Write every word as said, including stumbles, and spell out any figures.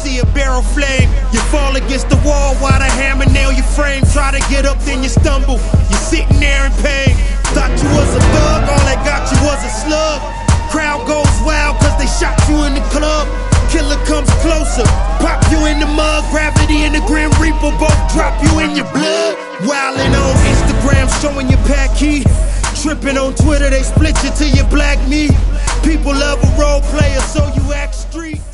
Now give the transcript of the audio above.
see a barrel flame. You fall against the wall while the hammer nail your frame. Try to get up, then you stumble. You're sitting there in pain. Thought you was a thug, all that got you was a slug. Crowd goes wild cause they shot you in the club. Killer comes closer, pop you in the mud. Gravity and the Grim Reaper both drop you in your blood. Wildin' on Instagram, showing your pack key. Tripping on Twitter, they split you to your black meat. People love a role player, so you act street.